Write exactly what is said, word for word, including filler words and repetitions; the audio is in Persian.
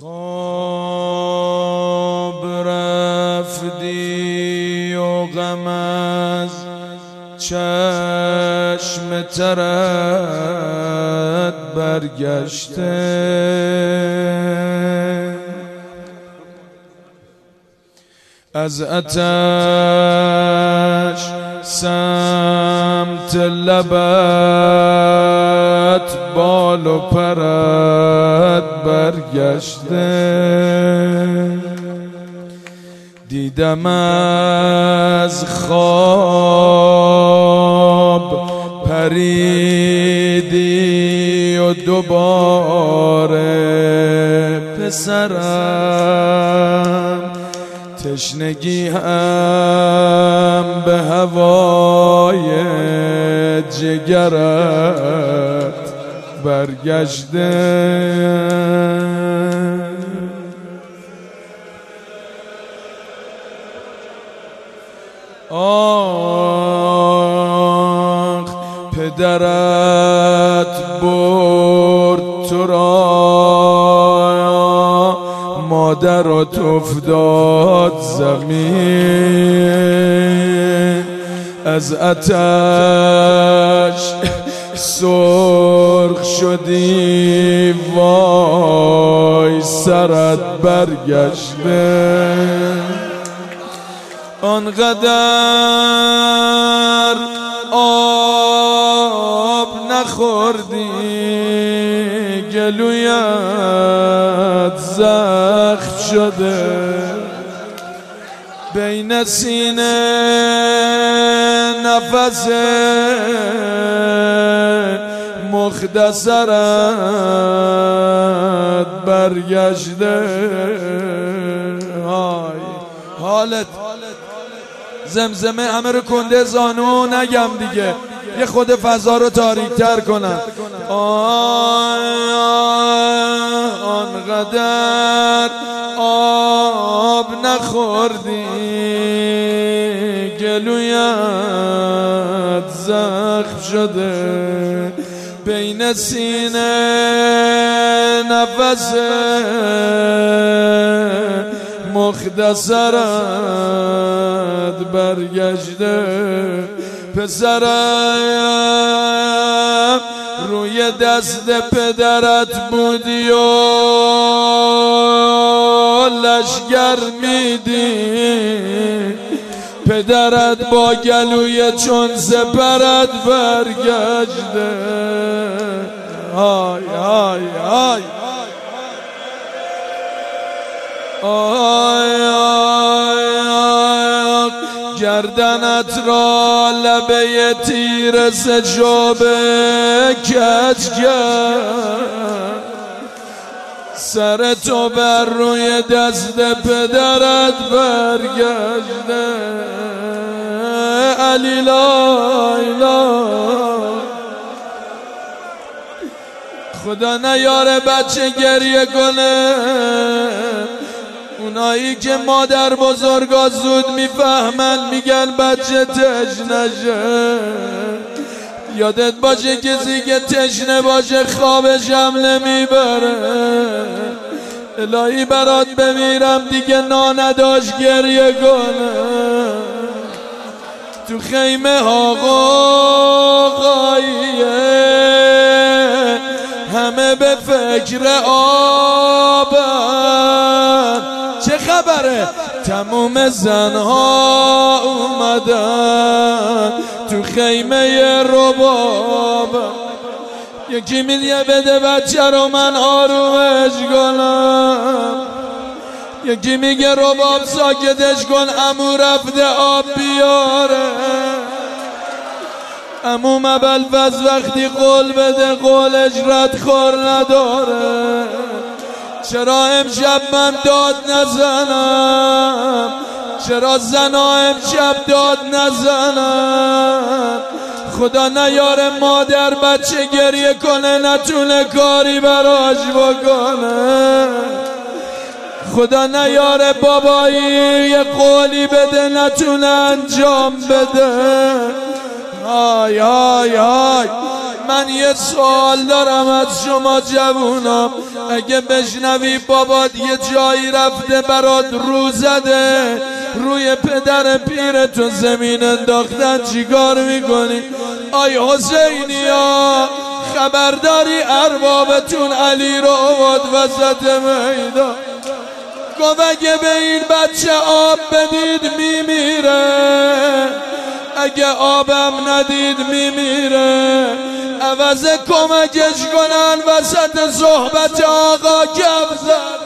خواب رفتی و غم از چشم ترت برگشته، از آتش سمت لبت بال و پرت برگشته، دیدم از خواب پریدی و دوباره پسرم، تشنگی هم به هوای جگرت برگشته، آخ پدرت برد تو را، مادرت افتاد زمین، از آتش سرخ شدی وای سرت برگشته، آنقدر آب نخوردی گلویت زخم شده، بین سینه نفس مختصرت برگشته، های حالت زمزمه همه رو کنده زانو نگم دیگه، یه خود فضا رو تاریک تر کنم. آنقدر آب نخوردی گلویت زخم شده، بین سینه نفس مختصرت برگشته، پسرم روی دست پدرت بودی و لشگر میدی، پدرت با گلوی چون سپرت برگشته، های های های آی آی آی گردنت را لبه تیر سجابه کج کرد، سر تو بر روی دست پدرت برگشته، علی لا اله، خدا نیاره بچه گریه کنه، اونایی که مادر بزرگا زود میفهمن میگن بچه تشنشه، یادت باشه کسی که تشنه باشه خوابش هم نمیبره، الهی برات بمیرم دیگه نانداشت گریه کنه، تو خیمه ها قاییه همه به فکر آبن، چه خبره تموم زنها اومدن تو خیمه رباب، یکی میگه بده بچه رو من آرومش کنم، یکی میگه رباب ساکتش کن عمو رفته آب بیاره، عمو ابوالفضل وقتی قول بده قولش ردخور نداره، چرا امشب من داد نزنم، چرا زنا امشب داد نزنم، خدا نیاره مادر بچه گریه کنه نتونه کاری براش بکنه، خدا نیاره بابایی یه قولی بده نتونه انجام بده، آی آی آی من یه سوال دارم از شما جوونا، اگه بشنوی بابات یه جایی رفته برات رو زده، روی پدر پیر تو زمین انداختن، چیکار میکنی؟ آی حسینی ها خبرداری اربابتون علی رو آورد وسط میدان، گفت اگه به این بچه آب بدید میمیره، اگه آبم ندید میمیره، عوض کمکش کنن وسط صحبت آقا کف زد.